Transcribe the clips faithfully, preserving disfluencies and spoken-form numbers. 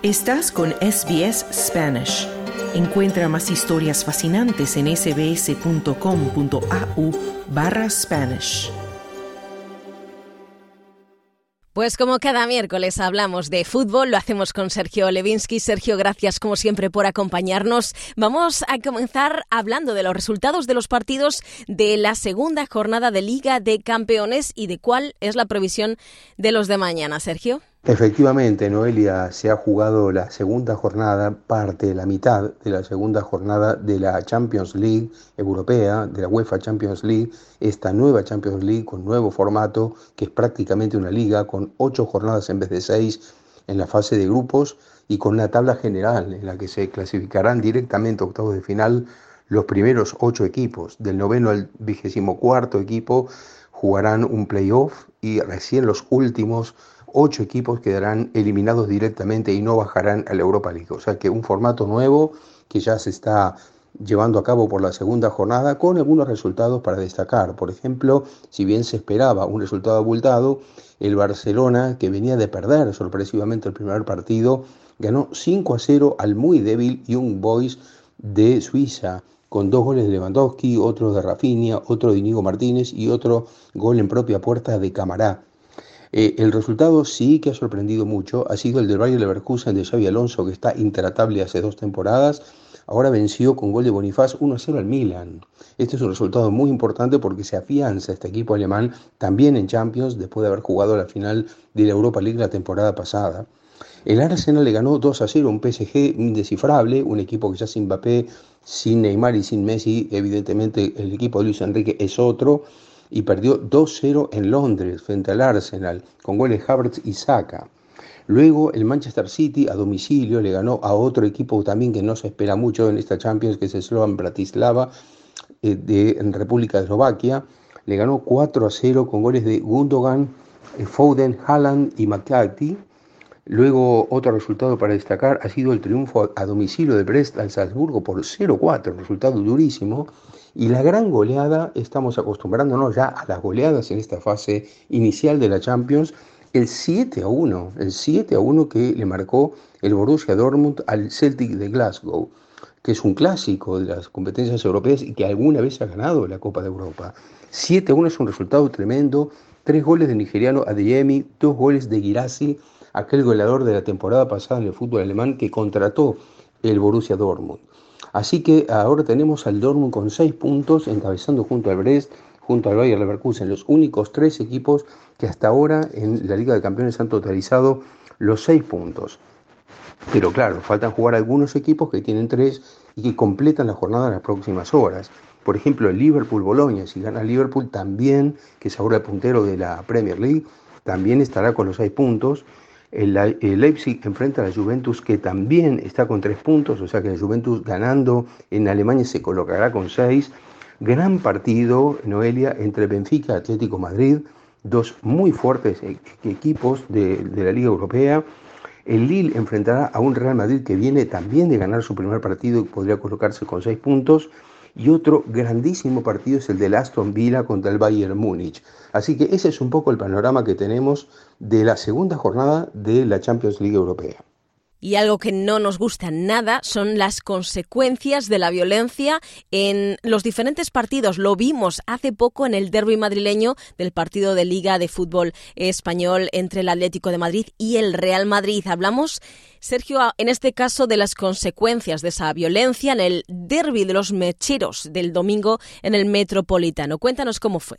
Estás con S B S Spanish. Encuentra más historias fascinantes en sbs.com.au barra Spanish. Pues como cada miércoles hablamos de fútbol, lo hacemos con Sergio Levinsky. Sergio, gracias como siempre por acompañarnos. Vamos a comenzar hablando de los resultados de los partidos de la segunda jornada de Liga de Campeones y de cuál es la previsión de los de mañana, Sergio. Efectivamente, Noelia, se ha jugado la segunda jornada, parte de la mitad de la segunda jornada de la Champions League europea, de la UEFA Champions League, esta nueva Champions League con nuevo formato, que es prácticamente una liga, con ocho jornadas en vez de seis en la fase de grupos y con una tabla general en la que se clasificarán directamente a octavos de final los primeros ocho equipos. Del noveno al vigésimo cuarto equipo jugarán un playoff y recién los últimos ocho equipos quedarán eliminados directamente y no bajarán a la Europa League. O sea que un formato nuevo que ya se está llevando a cabo por la segunda jornada con algunos resultados para destacar. Por ejemplo, si bien se esperaba un resultado abultado, el Barcelona, que venía de perder sorpresivamente el primer partido, ganó cinco a cero al muy débil Young Boys de Suiza, con dos goles de Lewandowski, otro de Rafinha, otro de Íñigo Martínez y otro gol en propia puerta de Camará. Eh, el resultado sí que ha sorprendido mucho, ha sido el del Bayer Leverkusen de Xabi Alonso, que está intratable hace dos temporadas. Ahora venció con gol de Bonifaz uno a cero al Milan. Este es un resultado muy importante porque se afianza este equipo alemán también en Champions después de haber jugado la final de la Europa League la temporada pasada. El Arsenal le ganó dos a cero a un P S G indescifrable, un equipo que ya sin Mbappé, sin Neymar y sin Messi, evidentemente el equipo de Luis Enrique es otro, y perdió dos cero en Londres frente al Arsenal, con goles de Havertz y Saka. Luego el Manchester City a domicilio le ganó a otro equipo también que no se espera mucho en esta Champions, que es el Slovan Bratislava eh, de en República de Eslovaquia. Le ganó cuatro a cero con goles de Gundogan, eh, Foden, Haaland y McCarthy. Luego otro resultado para destacar ha sido el triunfo a domicilio de Brest al Salzburgo por cero cuatro, un resultado durísimo. Y la gran goleada, estamos acostumbrándonos ya a las goleadas en esta fase inicial de la Champions, el siete a uno, el siete a uno que le marcó el Borussia Dortmund al Celtic de Glasgow, que es un clásico de las competencias europeas y que alguna vez ha ganado la Copa de Europa. siete a uno es un resultado tremendo, tres goles de nigeriano Adeyemi, dos goles de Guirassy, aquel goleador de la temporada pasada en el fútbol alemán que contrató el Borussia Dortmund. Así que ahora tenemos al Dortmund con seis puntos, encabezando junto al Brest, junto al Bayer Leverkusen, los únicos tres equipos que hasta ahora en la Liga de Campeones han totalizado los seis puntos. Pero claro, faltan jugar algunos equipos que tienen tres y que completan la jornada en las próximas horas. Por ejemplo, el Liverpool-Boloña, si gana Liverpool también, que es ahora el puntero de la Premier League, también estará con los seis puntos. El, el Leipzig enfrenta a la Juventus, que también está con tres puntos, o sea que la Juventus ganando en Alemania se colocará con seis. Gran partido, Noelia, entre Benfica y Atlético Madrid, dos muy fuertes equipos de, de la Liga Europea. El Lille enfrentará a un Real Madrid que viene también de ganar su primer partido y podría colocarse con seis puntos. Y otro grandísimo partido es el del Aston Villa contra el Bayern Múnich. Así que ese es un poco el panorama que tenemos de la segunda jornada de la Champions League Europea. Y algo que no nos gusta nada son las consecuencias de la violencia en los diferentes partidos. Lo vimos hace poco en el derbi madrileño del partido de Liga de Fútbol Español entre el Atlético de Madrid y el Real Madrid. Hablamos, Sergio, en este caso de las consecuencias de esa violencia en el derbi de los mecheros del domingo en el Metropolitano. Cuéntanos cómo fue.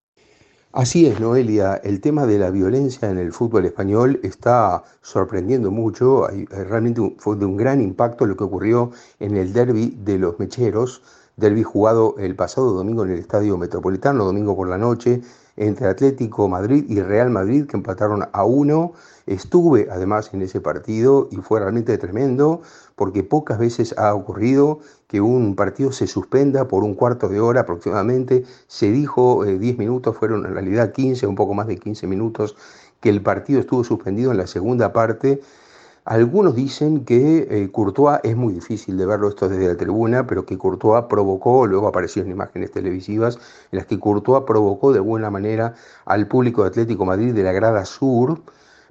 Así es, Noelia, el tema de la violencia en el fútbol español está sorprendiendo mucho. Realmente fue de un gran impacto lo que ocurrió en el derbi de los Mecheros, derbi jugado el pasado domingo en el Estadio Metropolitano, domingo por la noche, entre Atlético Madrid y Real Madrid, que empataron a uno. Estuve además en ese partido y fue realmente tremendo, porque pocas veces ha ocurrido que un partido se suspenda por un cuarto de hora aproximadamente. Se dijo eh, diez minutos, fueron en realidad quince, un poco más de quince minutos, que el partido estuvo suspendido en la segunda parte. Algunos dicen que eh, Courtois, es muy difícil de verlo esto desde la tribuna, pero que Courtois provocó, luego aparecieron imágenes televisivas en las que Courtois provocó de alguna manera al público de Atlético Madrid de la grada sur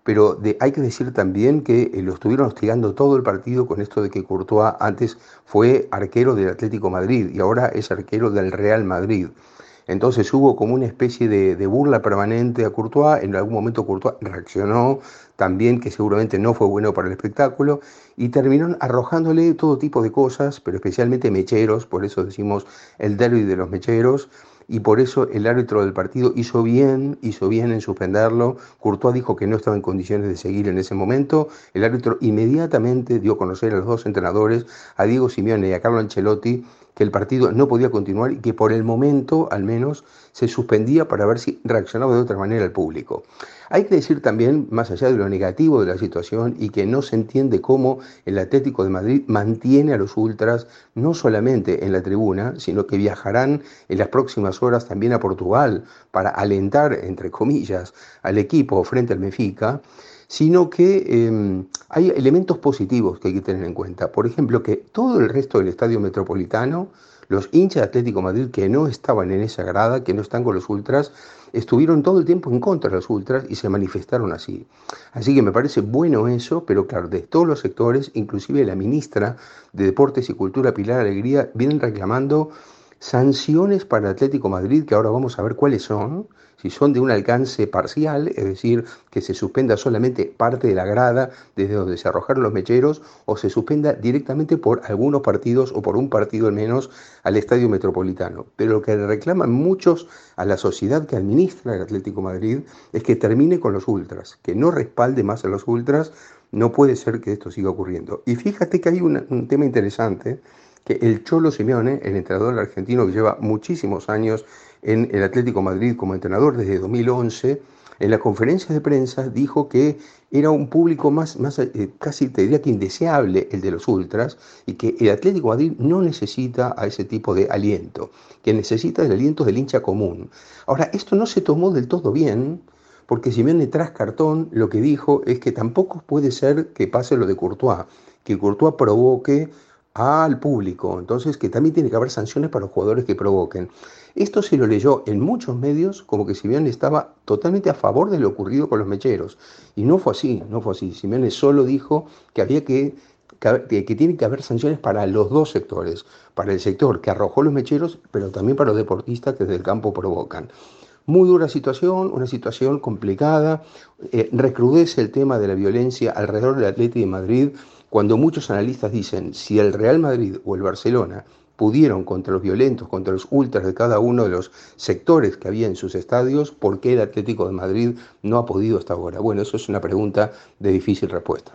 pero de, hay que decir también que eh, lo estuvieron hostigando todo el partido con esto de que Courtois antes fue arquero del Atlético Madrid y ahora es arquero del Real Madrid. Entonces hubo como una especie de, de burla permanente a Courtois. En algún momento Courtois reaccionó también, que seguramente no fue bueno para el espectáculo, y terminaron arrojándole todo tipo de cosas, pero especialmente mecheros, por eso decimos el derbi de los mecheros, y por eso el árbitro del partido hizo bien, hizo bien en suspenderlo. Courtois dijo que no estaba en condiciones de seguir en ese momento. El árbitro inmediatamente dio a conocer a los dos entrenadores, a Diego Simeone y a Carlo Ancelotti, que el partido no podía continuar y que por el momento, al menos, se suspendía para ver si reaccionaba de otra manera el público. Hay que decir también, más allá de lo negativo de la situación, y que no se entiende cómo el Atlético de Madrid mantiene a los ultras no solamente en la tribuna, sino que viajarán en las próximas horas también a Portugal para alentar, entre comillas, al equipo frente al Benfica, sino que eh, hay elementos positivos que hay que tener en cuenta. Por ejemplo, que todo el resto del estadio metropolitano, los hinchas de Atlético de Madrid que no estaban en esa grada, que no están con los ultras, estuvieron todo el tiempo en contra de los ultras y se manifestaron así. Así que me parece bueno eso, pero claro, de todos los sectores, inclusive la ministra de Deportes y Cultura, Pilar Alegría, vienen reclamando sanciones para el Atlético de Madrid, que ahora vamos a ver cuáles son, si son de un alcance parcial, es decir, que se suspenda solamente parte de la grada desde donde se arrojaron los mecheros, o se suspenda directamente por algunos partidos o por un partido al menos al Estadio Metropolitano. Pero lo que le reclaman muchos a la sociedad que administra el Atlético de Madrid es que termine con los ultras, que no respalde más a los ultras. No puede ser que esto siga ocurriendo. Y fíjate que hay una, un tema interesante, que el Cholo Simeone, el entrenador argentino que lleva muchísimos años en el Atlético de Madrid como entrenador desde dos mil once, en la conferencia de prensa dijo que era un público más, más eh, casi te diría que indeseable el de los ultras, y que el Atlético de Madrid no necesita a ese tipo de aliento, que necesita el aliento del hincha común. Ahora, esto no se tomó del todo bien, porque Simeone tras cartón lo que dijo es que tampoco puede ser que pase lo de Courtois, que Courtois provoque al público, entonces que también tiene que haber sanciones para los jugadores que provoquen. Esto se lo leyó en muchos medios como que Simeone estaba totalmente a favor de lo ocurrido con los mecheros, y no fue así, no fue así. Simeone solo dijo que había que, que, que tiene que haber sanciones para los dos sectores, para el sector que arrojó los mecheros, pero también para los deportistas que desde el campo provocan. Muy dura situación, una situación complicada, eh, recrudece el tema de la violencia alrededor del Atlético de Madrid, cuando muchos analistas dicen, si el Real Madrid o el Barcelona pudieron contra los violentos, contra los ultras de cada uno de los sectores que había en sus estadios, ¿por qué el Atlético de Madrid no ha podido hasta ahora? Bueno, eso es una pregunta de difícil respuesta.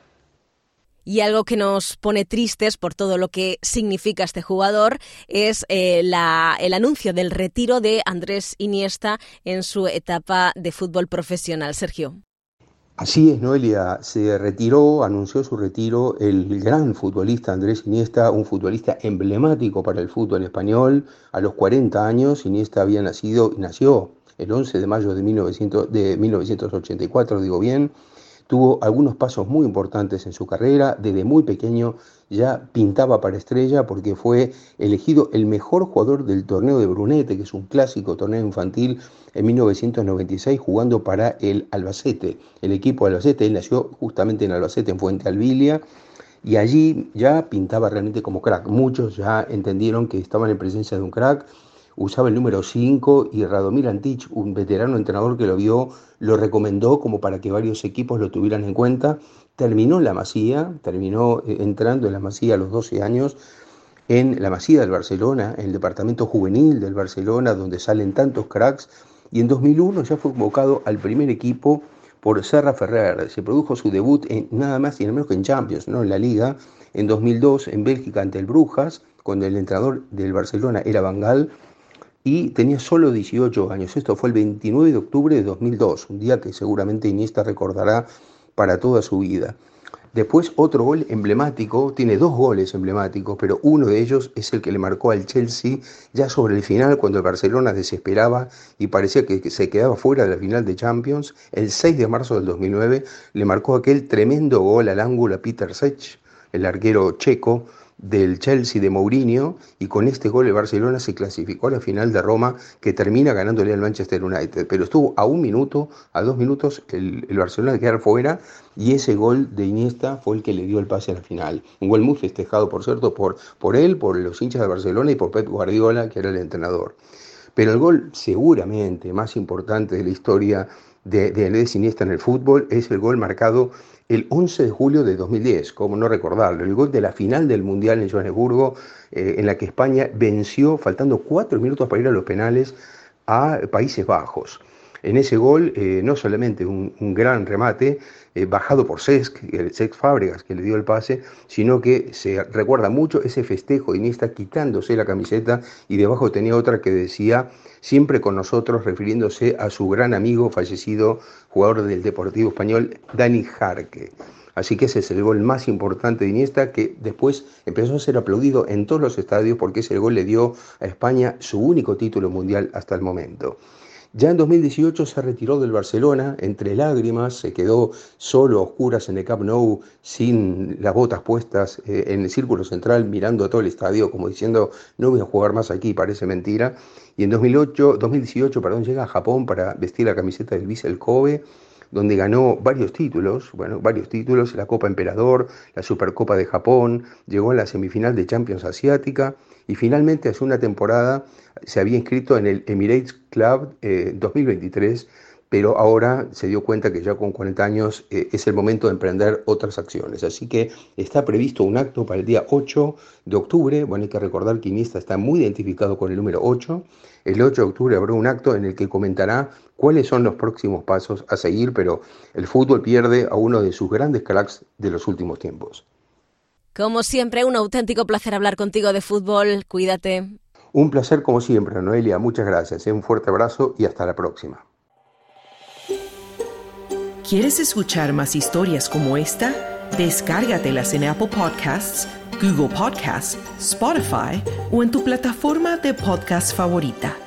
Y algo que nos pone tristes por todo lo que significa este jugador es eh, la, el anuncio del retiro de Andrés Iniesta en su etapa de fútbol profesional. Sergio. Así es, Noelia, se retiró, anunció su retiro el gran futbolista Andrés Iniesta, un futbolista emblemático para el fútbol español. A los cuarenta años, Iniesta había nacido, nació el once de mayo de, mil novecientos, de mil novecientos ochenta y cuatro, digo bien. Tuvo algunos pasos muy importantes en su carrera. Desde muy pequeño ya pintaba para estrella porque fue elegido el mejor jugador del torneo de Brunete, que es un clásico torneo infantil, en mil novecientos noventa y seis, jugando para el Albacete, el equipo de Albacete. Él nació justamente en Albacete, en Fuente Albilia, y allí ya pintaba realmente como crack. Muchos ya entendieron que estaban en presencia de un crack. Usaba el número cinco y Radomir Antic, un veterano entrenador que lo vio, lo recomendó como para que varios equipos lo tuvieran en cuenta. Terminó en la Masía, terminó entrando en la Masía a los doce años, en la Masía del Barcelona, en el departamento juvenil del Barcelona, donde salen tantos cracks, y en dos mil uno ya fue convocado al primer equipo por Serra Ferrer. Se produjo su debut en, nada más y nada menos que en Champions, no en la Liga, en dos mil dos en Bélgica ante el Brujas, cuando el entrenador del Barcelona era Van Gaal, y tenía solo dieciocho años. Esto fue el veintinueve de octubre de dos mil dos, un día que seguramente Iniesta recordará para toda su vida. Después otro gol emblemático, tiene dos goles emblemáticos, pero uno de ellos es el que le marcó al Chelsea ya sobre el final, cuando el Barcelona desesperaba y parecía que se quedaba fuera de la final de Champions. El seis de marzo del dos mil nueve le marcó aquel tremendo gol al ángulo a Peter Cech, el arquero checo, del Chelsea de Mourinho, y con este gol el Barcelona se clasificó a la final de Roma, que termina ganándole al Manchester United, pero estuvo a un minuto, a dos minutos el, el Barcelona de quedar fuera, y ese gol de Iniesta fue el que le dio el pase a la final. Un gol muy festejado, por cierto, por, por él, por los hinchas de Barcelona y por Pep Guardiola, que era el entrenador. Pero el gol seguramente más importante de la historia de, de Andrés Iniesta en el fútbol es el gol marcado el once de julio de dos mil diez, como no recordarlo, el gol de la final del Mundial en Johannesburgo, eh, en la que España venció, faltando cuatro minutos para ir a los penales, a Países Bajos. En ese gol, eh, no solamente un, un gran remate, eh, bajado por Cesc, el Cesc Fábregas que le dio el pase, sino que se recuerda mucho ese festejo de Iniesta quitándose la camiseta, y debajo tenía otra que decía siempre con nosotros, refiriéndose a su gran amigo fallecido, jugador del Deportivo Español, Dani Jarque. Así que ese es el gol más importante de Iniesta, que después empezó a ser aplaudido en todos los estadios, porque ese gol le dio a España su único título mundial hasta el momento. Ya en dos mil dieciocho se retiró del Barcelona entre lágrimas, se quedó solo a oscuras en el Camp Nou, sin las botas puestas, eh, en el círculo central, mirando a todo el estadio como diciendo no voy a jugar más aquí, parece mentira. Y en dos mil ocho, dos mil dieciocho perdón, llega a Japón para vestir la camiseta del Vissel Kobe, donde ganó varios títulos, bueno, varios títulos, la Copa Emperador, la Supercopa de Japón, llegó a la semifinal de Champions Asiática, y finalmente hace una temporada se había inscrito en el Emirates Club eh, dos mil veintitrés, pero ahora se dio cuenta que ya con cuarenta años eh, es el momento de emprender otras acciones. Así que está previsto un acto para el día ocho de octubre. Bueno, hay que recordar que Iniesta está muy identificado con el número ocho. El ocho de octubre habrá un acto en el que comentará cuáles son los próximos pasos a seguir, pero el fútbol pierde a uno de sus grandes cracks de los últimos tiempos. Como siempre, un auténtico placer hablar contigo de fútbol. Cuídate. Un placer como siempre, Noelia. Muchas gracias. Un fuerte abrazo y hasta la próxima. ¿Quieres escuchar más historias como esta? Descárgatelas en Apple Podcasts, Google Podcasts, Spotify o en tu plataforma de podcast favorita.